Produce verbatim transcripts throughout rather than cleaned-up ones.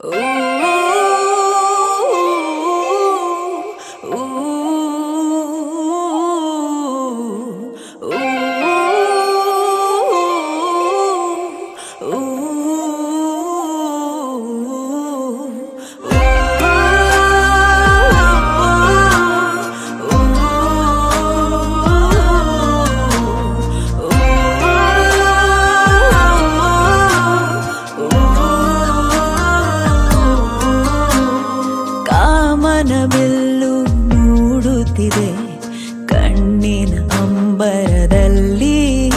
ಕಾಮನಬಿಲ್ಲು ಮೂಡುತ್ತಿದೆ ಕಣ್ಣಿನ ಅಂಬರದಲ್ಲಿ,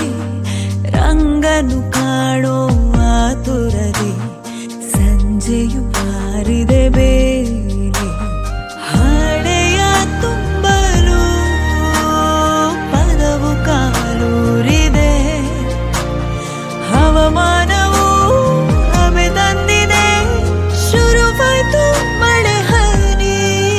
ರಂಗನು ಕಾಣೋ ಆತುರದಿ ಸಂಜೆಯು ಹಾರಿದೆ ಬೇಲಿ. ಹಾಡೆಯ ತುಂಬಲು ಪದವು ಕಾಲೂರಿದೆ, ಹವಾಮಾನವು ಹಬೆ ತಂದಿದೆ, ಶುರುವಾಯ್ತು ಮಳೆ ಹನಿ.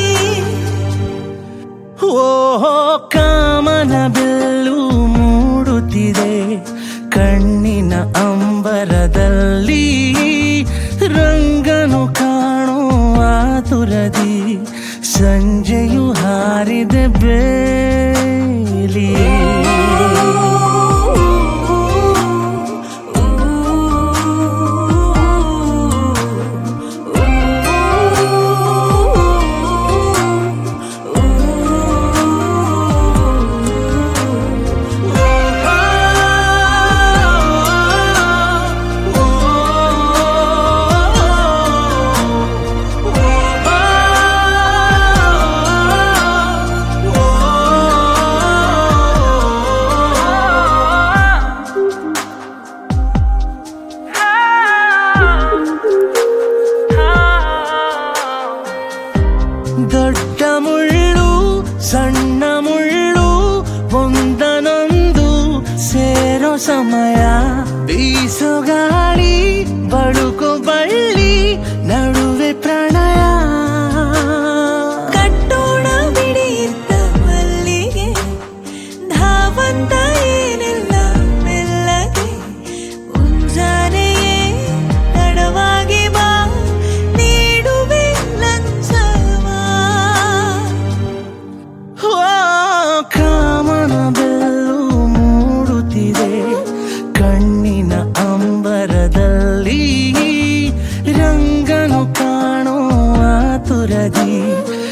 ಓಹೋ ಕಾಮನಬಿಲ್ಲು ಮೂಡುತ್ತಿದೆ ಕಣ್ಣಿನ ಅಂಬರದಲ್ಲಿ, ರಂಗನು ಕಾಣೋ ಆತುರದಿ ಸಂಜೆಯು ಹಾರಿದೆ ಬೇಲಿ. ದೊಡ್ಡ ಮುಳ್ಳು ಸಣ್ಣ ಮುಳ್ಳು ಒಂದನೊಂದು ಸೇರೋ ಸಮಯ, ಬೀಸೋ ಗಾಳಿ ಬಳುಕೋ ಬಳ್ಳಿ ನಡುವೆ ಪ್ರಣಯ. ಕಟ್ಟೋಣ ಬಿಡಿಯಿದ್ದ ಮಲ್ಲಿಗೆ ಧಾವಂತ ಏನೆಲ್ಲ ಮೆಲ್ಲಗೆ, ಮುಂಜಾನೆಯೇ ತಡವಾಗಿ ಬಾ ನೀಡುವೆ ಲಂಚವ. ಕಾಮನಬಿಲ್ಲು ಮೂಡುತ್ತಿದೆ ಕಣ್ಣಿನ ಅಂಬರದಲ್ಲಿ, ರಂಗನು ಕಾಣೋ ಆತುರದಿ